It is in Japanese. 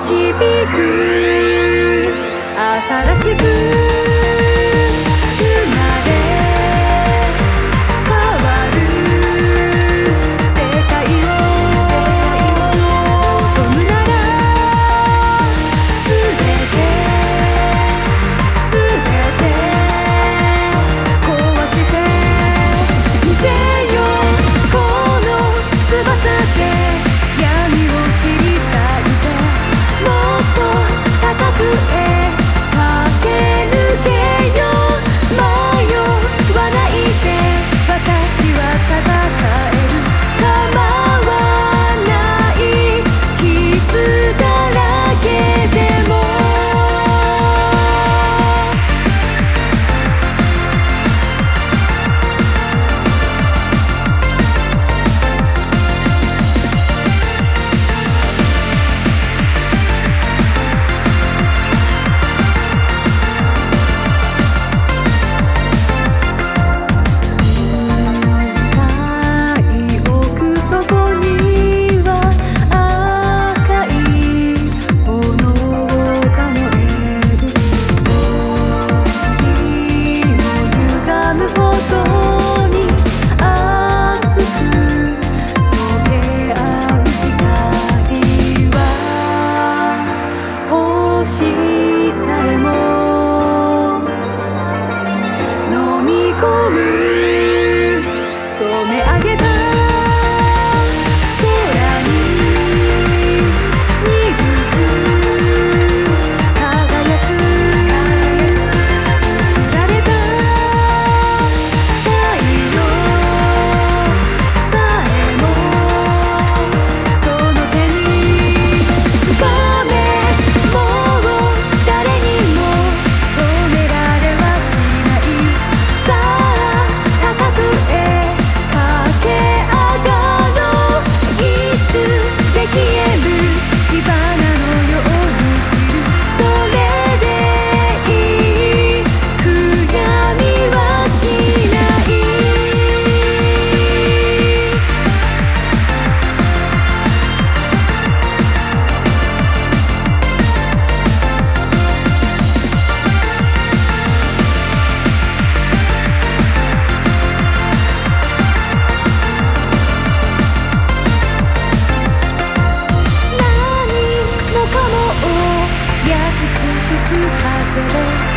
導く新しく生まれ変わる世界を望むならすべて壊して見せようこの翼で闇を切り裂いてもっと高くへ駆け抜けよう迷わないで私は戦える構わない傷だらけでも染め上げた空に鈍く輝く作られた太陽さえもその手につかめもう誰にも止められはしないさあ高くへで消える火花のように散るそれでいい悔やみはしない焼き尽くす風で